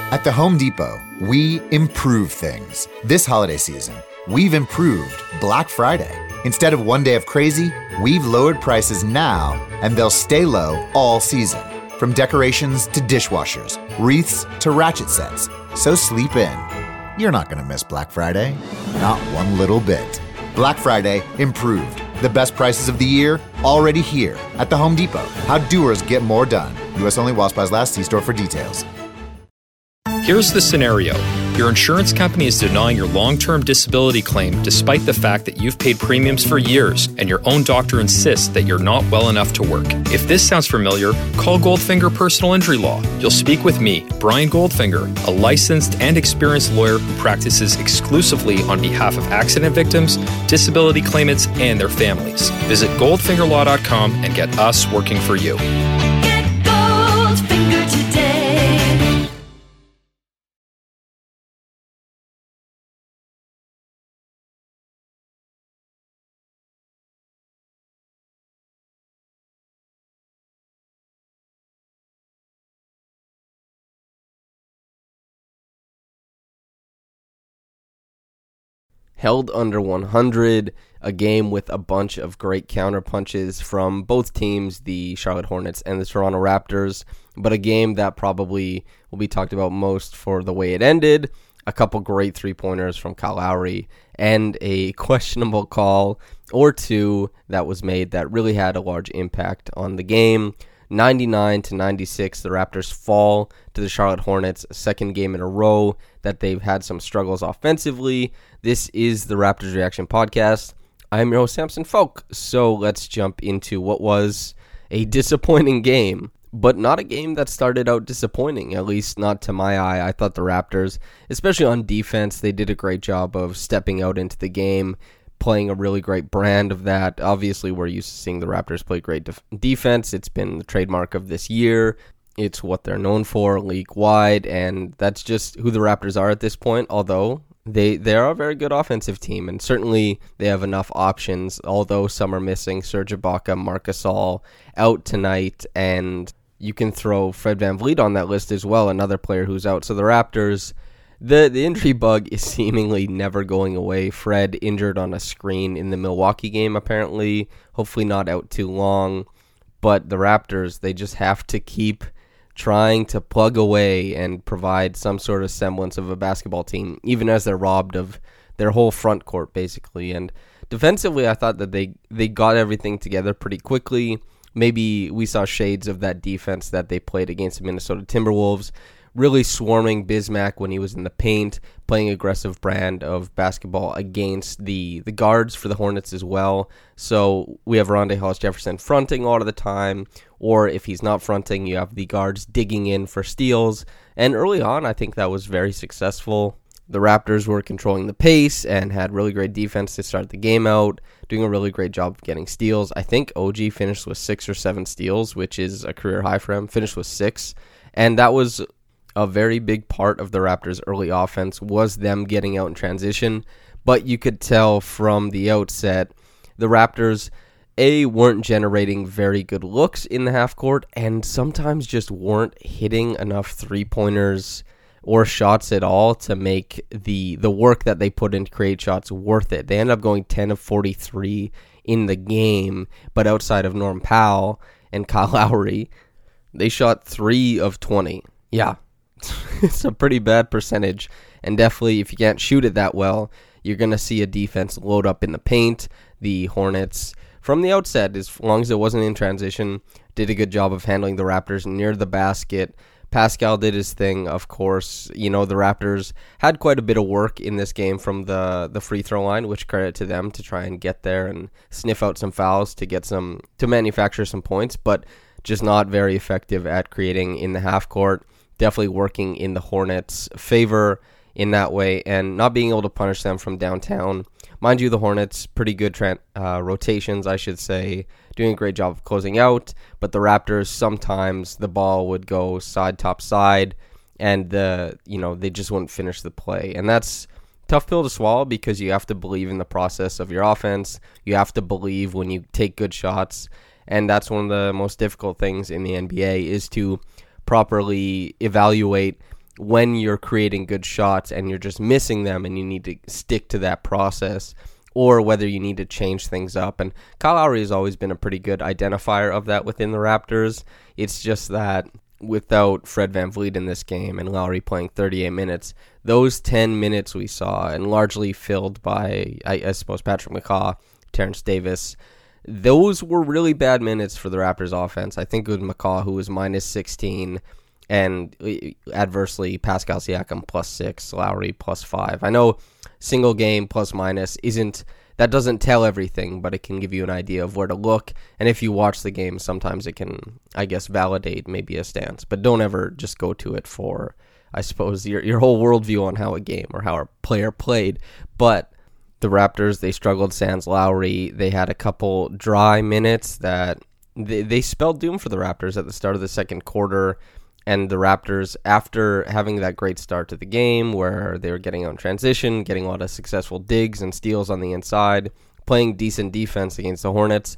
At the Home Depot, we improve things. This holiday season, we've improved Black Friday. Instead of one day of crazy, we've lowered prices now, and they'll stay low all season. From decorations to dishwashers, wreaths to ratchet sets. So sleep in. You're not going to miss Black Friday. Not one little bit. Black Friday improved. The best prices of the year already here at the Home Depot. How doers get more done. U.S. only while supplies last. See store for details. Here's the scenario. Your insurance company is denying your long-term disability claim despite the fact that you've paid premiums for years and your own doctor insists that you're not well enough to work. If this sounds familiar, call Goldfinger Personal Injury Law. You'll speak with me, Brian Goldfinger, a licensed and experienced lawyer who practices exclusively on behalf of accident victims, disability claimants, and their families. Visit goldfingerlaw.com and get us working for you. Get Goldfinger today. Held under 100, a game with a bunch of great counterpunches from both teams, the Charlotte Hornets and the Toronto Raptors, but a game that probably will be talked about most for the way it ended. A couple great three-pointers from Kyle Lowry and a questionable call or two that was made that really had a large impact on the game. 99-96, the Raptors fall to the Charlotte Hornets, second game in a row that they've had some struggles offensively. This is the Raptors Reaction Podcast. I'm your host, Samson Folk. So let's jump into what was a disappointing game, but not a game that started out disappointing, at least not to my eye. I thought the Raptors, especially on defense, they did a great job of stepping out into the game, playing a really great brand of that. Obviously, we're used to seeing the Raptors play great defense. It's been the trademark of this year. It's what they're known for league-wide, and that's just who the Raptors are at this point, although they are a very good offensive team, and certainly they have enough options, although some are missing. Serge Ibaka, Marc Gasol out tonight, and you can throw Fred VanVleet on that list as well, another player who's out. So the Raptors, the injury bug is seemingly never going away. Fred injured on a screen in the Milwaukee game, apparently. Hopefully not out too long. But the Raptors, they just have to keep trying to plug away and provide some sort of semblance of a basketball team, even as they're robbed of their whole front court, basically. And defensively, I thought that they got everything together pretty quickly. Maybe we saw shades of that defense that they played against the Minnesota Timberwolves, really swarming Bismack when he was in the paint, playing aggressive brand of basketball against the guards for the Hornets as well. So we have Rondae Hollis-Jefferson fronting a lot of the time, or if he's not fronting, you have the guards digging in for steals. And early on, I think that was very successful. The Raptors were controlling the pace and had really great defense to start the game out, doing a really great job of getting steals. I think OG finished with 6 or 7 steals, which is a career high for him, finished with 6. And that was a very big part of the Raptors' early offense, was them getting out in transition. But you could tell from the outset, the Raptors, weren't generating very good looks in the half court, and sometimes just weren't hitting enough three-pointers or shots at all to make the work that they put in to create shots worth it. They ended up going 10 of 43 in the game, but outside of Norm Powell and Kyle Lowry, they shot 3 of 20. Yeah, it's a pretty bad percentage, and definitely if you can't shoot it that well, you're going to see a defense load up in the paint. The Hornets, from the outset, as long as it wasn't in transition, did a good job of handling the Raptors near the basket. Pascal did his thing, of course. You know, the Raptors had quite a bit of work in this game from the free throw line, which credit to them to try and get there and sniff out some fouls to manufacture some points, but just not very effective at creating in the half court. Definitely working in the Hornets' favor in that way and not being able to punish them from downtown. Mind you, the Hornets, pretty good rotations, I should say, doing a great job of closing out, but the Raptors, sometimes the ball would go side, top, side, and they just wouldn't finish the play. And that's a tough pill to swallow because you have to believe in the process of your offense. You have to believe when you take good shots, and that's one of the most difficult things in the NBA is to properly evaluate when you're creating good shots and you're just missing them and you need to stick to that process, or whether you need to change things up. And Kyle Lowry has always been a pretty good identifier of that within the Raptors. It's just that without Fred VanVleet in this game and Lowry playing 38 minutes, those 10 minutes we saw, and largely filled by, I suppose, Patrick McCaw, Terrence Davis, those were really bad minutes for the Raptors offense. I think it was McCaw who was minus 16, and adversely Pascal Siakam plus 6, Lowry plus 5. I know single game plus minus doesn't tell everything, but it can give you an idea of where to look. And if you watch the game, sometimes it can, I guess, validate maybe a stance. But don't ever just go to it for, I suppose, your whole worldview on how a game or how a player played. But the Raptors, they struggled sans Lowry. They had a couple dry minutes that they spelled doom for the Raptors at the start of the second quarter. And the Raptors, after having that great start to the game where they were getting on transition, getting a lot of successful digs and steals on the inside, playing decent defense against the Hornets,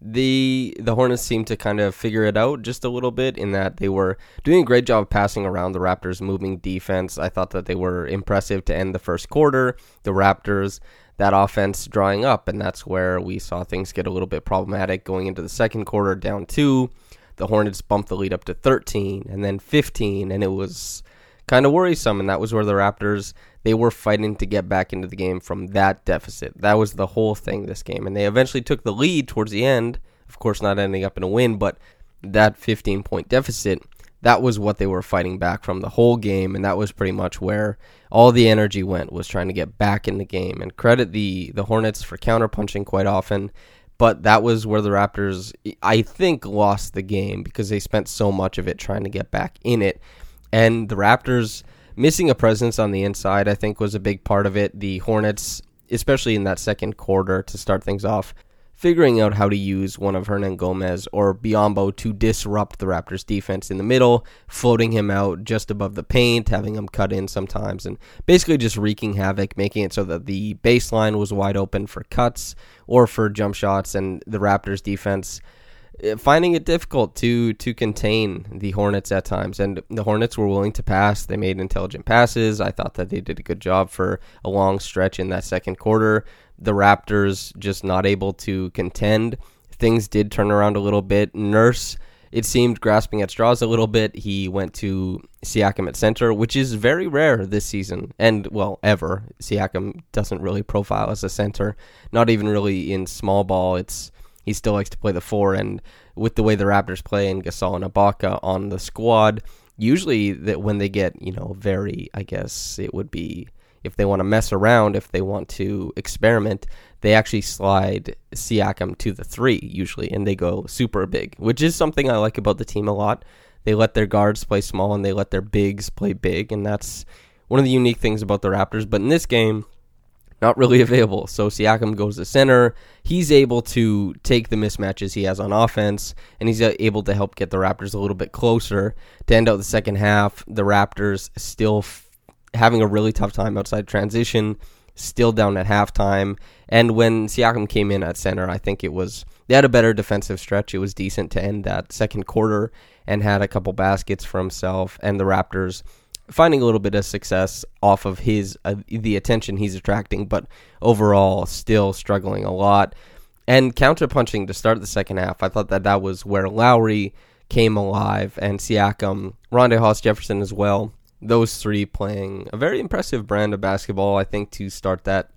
the Hornets seemed to kind of figure it out just a little bit in that they were doing a great job of passing around the Raptors' moving defense. I thought that they were impressive to end the first quarter. The Raptors, that offense drawing up, and that's where we saw things get a little bit problematic going into the second quarter, down 2. The Hornets bumped the lead up to 13 and then 15, and it was kind of worrisome, and that was where the Raptors, they were fighting to get back into the game from that deficit. That was the whole thing this game, and they eventually took the lead towards the end, of course not ending up in a win, but that 15-point deficit, that was what they were fighting back from the whole game, and that was pretty much where all the energy went, was trying to get back in the game. And credit the Hornets for counterpunching quite often, but that was where the Raptors, I think, lost the game because they spent so much of it trying to get back in it. And the Raptors missing a presence on the inside, I think, was a big part of it. The Hornets, especially in that second quarter to start things off, figuring out how to use one of Hernangomez or Biyombo to disrupt the Raptors' defense in the middle, floating him out just above the paint, having him cut in sometimes, and basically just wreaking havoc, making it so that the baseline was wide open for cuts or for jump shots, and the Raptors' defense finding it difficult to contain the Hornets at times. And the Hornets were willing to pass. They made intelligent passes. I thought that they did a good job for a long stretch in that second quarter. The Raptors just not able to contend. Things did turn around a little bit. Nurse, it seemed, grasping at straws a little bit. He went to Siakam at center, which is very rare this season, and, well, ever. Siakam doesn't really profile as a center, not even really in small ball. He still likes to play the 4, and with the way the Raptors play and Gasol and Ibaka on the squad, usually that when they get, very, I guess it would be, if they want to mess around, if they want to experiment, they actually slide Siakam to the 3 usually, and they go super big, which is something I like about the team a lot. They let their guards play small, and they let their bigs play big, and that's one of the unique things about the Raptors. But in this game, not really available. So Siakam goes to center. He's able to take the mismatches he has on offense, and he's able to help get the Raptors a little bit closer to end out the second half. The Raptors still having a really tough time outside transition, still down at halftime. And when Siakam came in at center, I think they had a better defensive stretch. It was decent to end that second quarter and had a couple baskets for himself, and the Raptors finding a little bit of success off of the attention he's attracting, but overall still struggling a lot. And counterpunching to start the second half, I thought that was where Lowry came alive, and Siakam, Rondae Hollis-Jefferson as well. Those 3 playing a very impressive brand of basketball, I think, to start that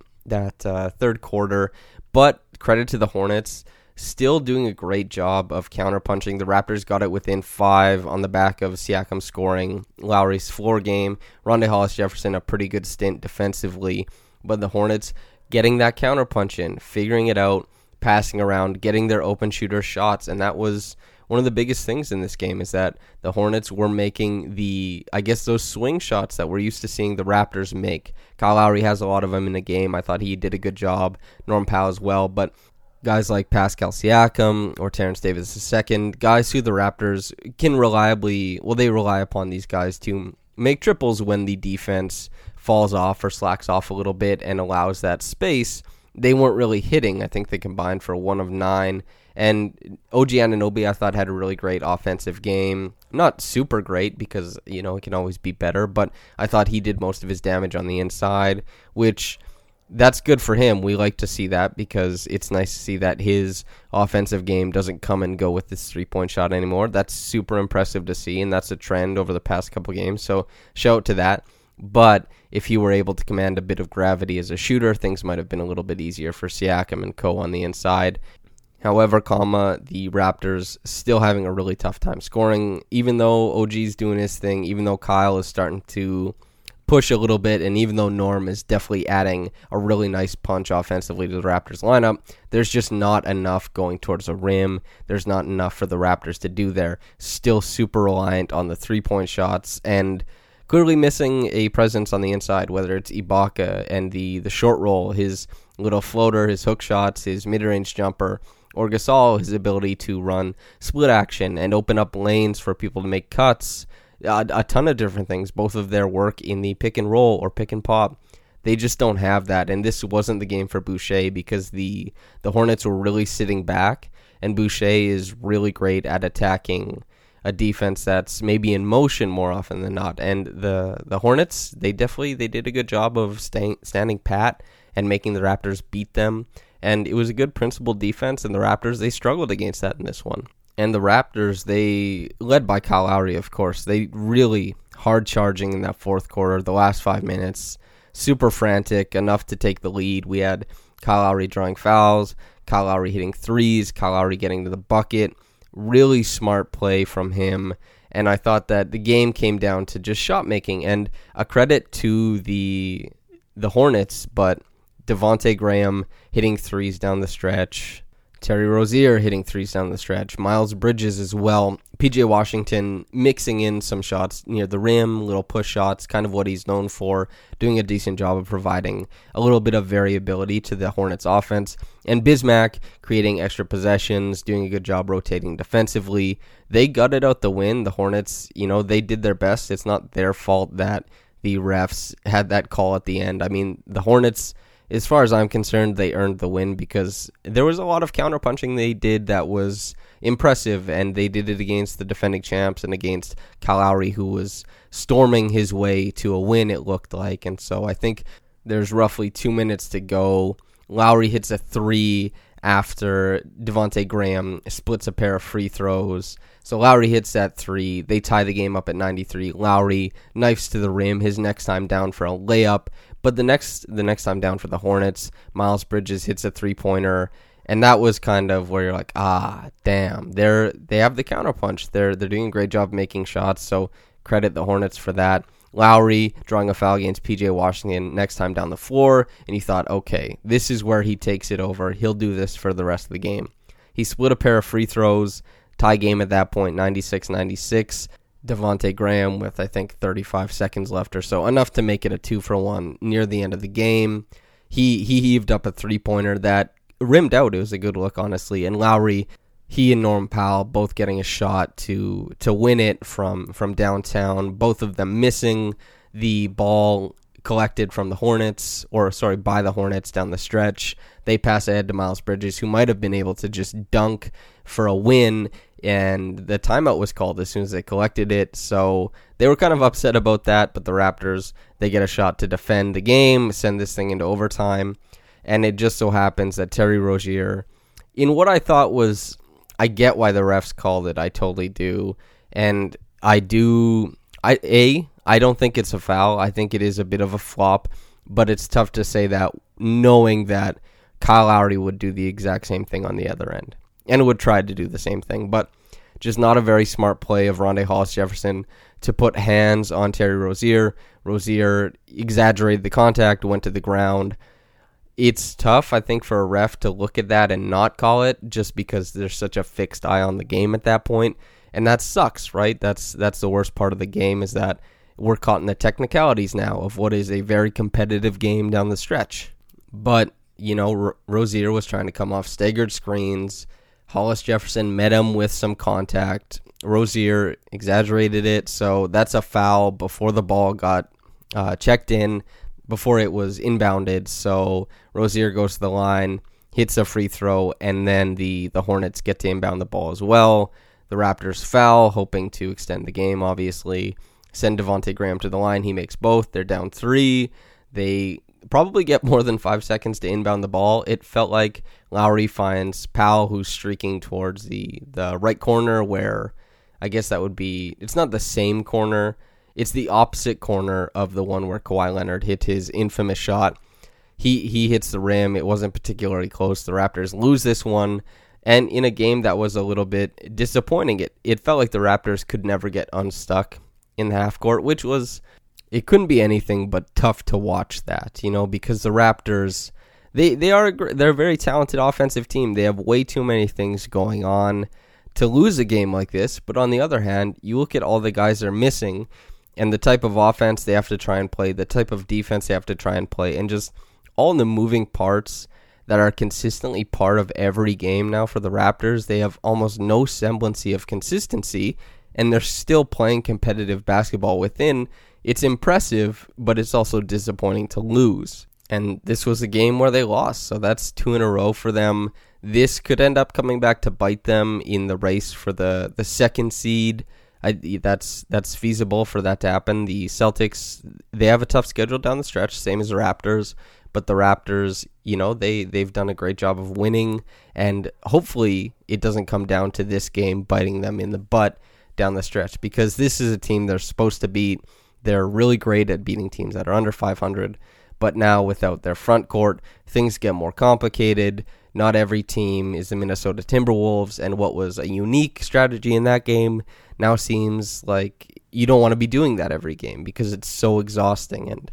third quarter. But credit to the Hornets, still doing a great job of counterpunching. The Raptors got it within 5 on the back of Siakam scoring, Lowry's floor game. Rondae Hollis-Jefferson, a pretty good stint defensively. But the Hornets getting that counterpunch in, figuring it out, passing around, getting their open shooter shots. And that was one of the biggest things in this game, is that the Hornets were making those swing shots that we're used to seeing the Raptors make. Kyle Lowry has a lot of them in the game. I thought he did a good job. Norm Powell as well. But guys like Pascal Siakam or Terrence Davis II, guys who the Raptors can they rely upon these guys to make triples when the defense falls off or slacks off a little bit and allows that space they weren't really hitting. I think they combined for 1 of 9. And OG Anunoby, I thought, had a really great offensive game. Not super great because, it can always be better, but I thought he did most of his damage on the inside, which that's good for him. We like to see that because it's nice to see that his offensive game doesn't come and go with this 3-point shot anymore. That's super impressive to see, and that's a trend over the past couple games, so shout out to that. But if he were able to command a bit of gravity as a shooter, things might have been a little bit easier for Siakam and co on the inside. However, the Raptors still having a really tough time scoring, even though OG's doing his thing, even though Kyle is starting to push a little bit, and even though Norm is definitely adding a really nice punch offensively to the Raptors lineup, there's just not enough going towards the rim. There's not enough for the Raptors to do there. Still super reliant on the 3-point shots, and clearly missing a presence on the inside, whether it's Ibaka and the short roll, his little floater, his hook shots, his mid-range jumper, or Gasol, his ability to run split action and open up lanes for people to make cuts, a ton of different things, both of their work in the pick and roll or pick and pop. They just don't have that, and this wasn't the game for Boucher because the Hornets were really sitting back, and Boucher is really great at attacking a defense that's maybe in motion more often than not. And the Hornets, they did a good job of standing pat and making the Raptors beat them. And it was a good principled defense, and the Raptors, they struggled against that in this one. And the Raptors, they, led by Kyle Lowry, of course, they really hard charging in that fourth quarter, the last 5 minutes, super frantic, enough to take the lead. We had Kyle Lowry drawing fouls, Kyle Lowry hitting threes, Kyle Lowry getting to the bucket. Really smart play from him, and I thought that the game came down to just shot making, and a credit to the Hornets, but Devontae Graham hitting threes down the stretch, Terry Rozier hitting threes down the stretch, Miles Bridges as well, PJ Washington mixing in some shots near the rim, little push shots, kind of what he's known for, doing a decent job of providing a little bit of variability to the Hornets offense, and Bismack creating extra possessions, doing a good job rotating defensively. They gutted out the win. The Hornets, they did their best. It's not their fault that the refs had that call at the end. I mean, the Hornets, as far as I'm concerned, they earned the win because there was a lot of counterpunching they did that was impressive, and they did it against the defending champs and against Kyle Lowry, who was storming his way to a win, it looked like. And so I think there's roughly 2 minutes to go. Lowry hits a 3 after Devontae Graham splits a pair of free throws. So Lowry hits that 3. They tie the game up at 93. Lowry knifes to the rim, his next time down for a layup. But the next time down for the Hornets, Miles Bridges hits a 3-pointer, and that was kind of where you're like, damn, they have the counterpunch. They're doing a great job making shots, so credit the Hornets for that. Lowry drawing a foul against PJ Washington next time down the floor, and you thought, okay, this is where he takes it over. He'll do this for the rest of the game. He split a pair of free throws, tie game at that point, 96-96. Devontae Graham with, I think, 35 seconds left or so, enough to make it a 2-for-1 near the end of the game. He heaved up a 3-pointer that rimmed out. It was a good look, honestly. And Lowry, he and Norm Powell both getting a shot to win it from downtown, both of them missing the ball collected from the Hornets, by the Hornets down the stretch. They pass ahead to Miles Bridges, who might have been able to just dunk for a win, and the timeout was called as soon as they collected it, so they were kind of upset about that. But the Raptors, they get a shot to defend the game, send this thing into overtime, and it just so happens that Terry Rozier, in what I thought was, I get why the refs called it, I totally do, and I don't think it's a foul. I think it is a bit of a flop, but it's tough to say that knowing that Kyle Lowry would do the exact same thing on the other end and would try to do the same thing, but just not a very smart play of Rondae Hollis-Jefferson to put hands on Terry Rozier. Rozier exaggerated the contact, went to the ground. It's tough, I think, for a ref to look at that and not call it just because there's such a fixed eye on the game at that point, and that sucks, right? That's the worst part of the game, is that we're caught in the technicalities now of what is a very competitive game down the stretch. But, Rozier was trying to come off staggered screens. Hollis-Jefferson met him with some contact. Rozier exaggerated it, so that's a foul before the ball got checked in. before it was inbounded. So Rozier goes to the line, hits a free throw, and then the Hornets get to inbound the ball as well. The Raptors foul, hoping to extend the game, obviously. Send Devontae Graham to the line. He makes both. They're down 3. They probably get more than 5 seconds to inbound the ball. It felt like Lowry finds Powell, who's streaking towards the right corner, where I guess that would be, it's not the same corner. It's the opposite corner of the one where Kawhi Leonard hit his infamous shot. He hits the rim. It wasn't particularly close. The Raptors lose this one. And in a game that was a little bit disappointing, it felt like the Raptors could never get unstuck in the half court, which was, it couldn't be anything but tough to watch that, because the Raptors, they're a very talented offensive team. They have way too many things going on to lose a game like this. But on the other hand, you look at all the guys they're missing and the type of offense they have to try and play, the type of defense they have to try and play, and just all the moving parts that are consistently part of every game now for the Raptors. They have almost no semblance of consistency, and they're still playing competitive basketball within. It's impressive, but it's also disappointing to lose. And this was a game where they lost, so that's 2 in a row for them. This could end up coming back to bite them in the race for the second seed. That's feasible for that to happen. The Celtics, they have a tough schedule down the stretch, same as the Raptors. But the Raptors, they've done a great job of winning, and hopefully it doesn't come down to this game biting them in the butt down the stretch, because this is a team they're supposed to beat. They're really great at beating teams that are under 500, but now without their front court, things get more complicated. Not every team is the Minnesota Timberwolves, and what was a unique strategy in that game now seems like you don't want to be doing that every game because it's so exhausting. And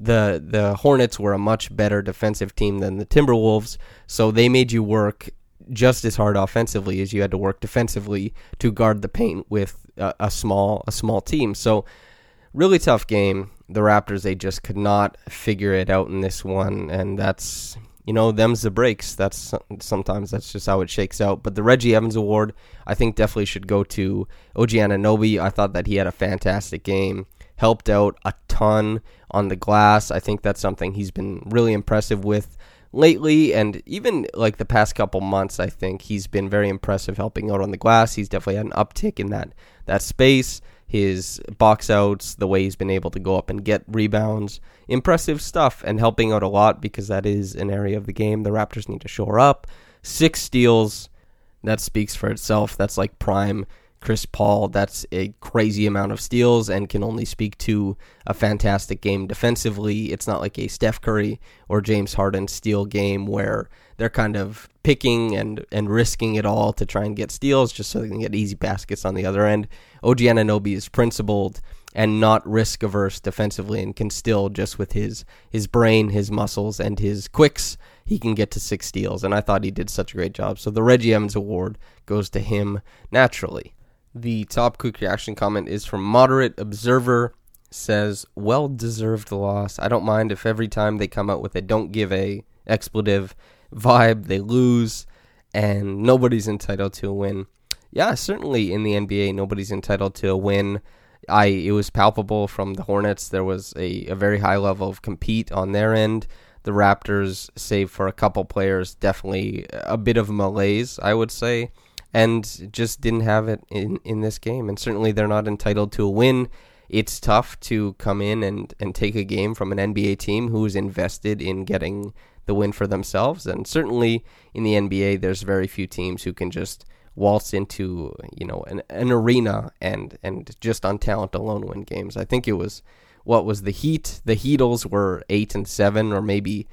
the Hornets were a much better defensive team than the Timberwolves, so they made you work just as hard offensively as you had to work defensively to guard the paint with a small team. So really tough game. The Raptors, they just could not figure it out in this one, and that's, them's the breaks. Sometimes that's just how it shakes out. But the Reggie Evans Award, I think, definitely should go to OG Anunoby. I thought that he had a fantastic game, helped out a ton on the glass. I think that's something he's been really impressive with lately, and even like the past couple months, I think he's been very impressive helping out on the glass. He's definitely had an uptick in that space. His box outs, the way he's been able to go up and get rebounds, impressive stuff, and helping out a lot because that is an area of the game the Raptors need to shore up. 6 steals, that speaks for itself. That's like prime Chris Paul. That's a crazy amount of steals and can only speak to a fantastic game defensively. It's not like a Steph Curry or James Harden steal game where they're kind of picking and risking it all to try and get steals just so they can get easy baskets on the other end. OG Anunoby is principled and not risk-averse defensively and can still, just with his brain, his muscles, and his quicks, he can get to 6 steals. And I thought he did such a great job. So the Reggie Evans Award goes to him naturally. The top quick reaction comment is from Moderate Observer. Says, well-deserved loss. I don't mind if every time they come out with a don't give a expletive vibe, they lose, and nobody's entitled to a win. Yeah, certainly in the NBA, nobody's entitled to a win. It was palpable from the Hornets. There was a very high level of compete on their end. The Raptors, save for a couple players, definitely a bit of malaise, I would say, and just didn't have it in this game. And certainly they're not entitled to a win. It's tough to come in and take a game from an NBA team who is invested in getting the win for themselves. And certainly in the NBA, there's very few teams who can just waltz into an arena and just on talent alone win games. I think it was the Heat. The Heatles were 8-7 or maybe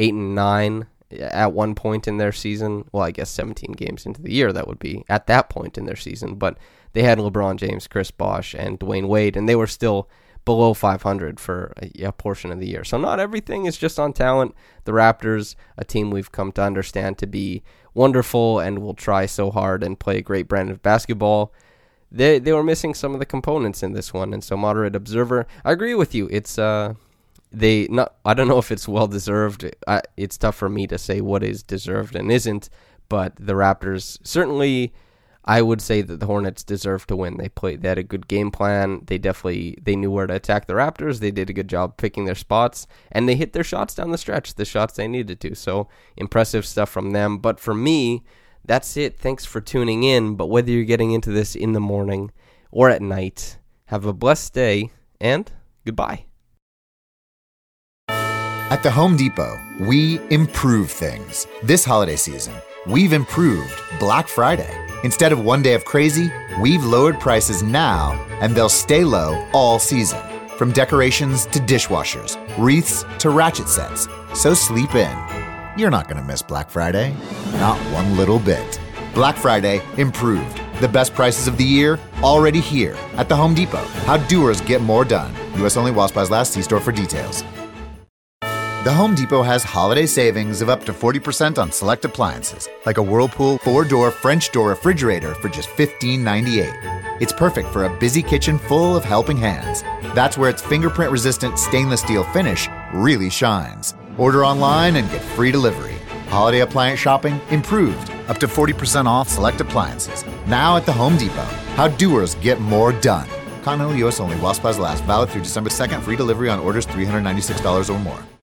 8-9 at one point in their season. Well, I guess 17 games into the year that would be at that point in their season. But they had LeBron James, Chris Bosh, and Dwayne Wade, and they were still below 500 for a portion of the year. So not everything is just on talent. The Raptors, a team we've come to understand to be wonderful and will try so hard and play a great brand of basketball, they were missing some of the components in this one. And so Moderate Observer, I agree with you. It's I don't know if it's well deserved. It's tough for me to say what is deserved and isn't, but the Raptors certainly, I would say that the Hornets deserve to win. They had a good game plan. They knew where to attack the Raptors. They did a good job picking their spots, and they hit their shots down the stretch, the shots they needed to. So impressive stuff from them. But for me, that's it. Thanks for tuning in. But whether you're getting into this in the morning or at night, have a blessed day, and goodbye. At the Home Depot, we improve things. This holiday season, we've improved Black Friday. Instead of one day of crazy, we've lowered prices now, and they'll stay low all season. From decorations to dishwashers, wreaths to ratchet sets. So sleep in. You're not going to miss Black Friday. Not one little bit. Black Friday improved. The best prices of the year already here at the Home Depot. How doers get more done. U.S. only while supplies last. See store for details. The Home Depot has holiday savings of up to 40% on select appliances, like a Whirlpool 4-door French door refrigerator for just $15.98. It's perfect for a busy kitchen full of helping hands. That's where its fingerprint-resistant stainless steel finish really shines. Order online and get free delivery. Holiday appliance shopping improved. Up to 40% off select appliances. Now at the Home Depot. How doers get more done. Continental U.S. only while supplies last. Valid through December 2nd. Free delivery on orders $396 or more.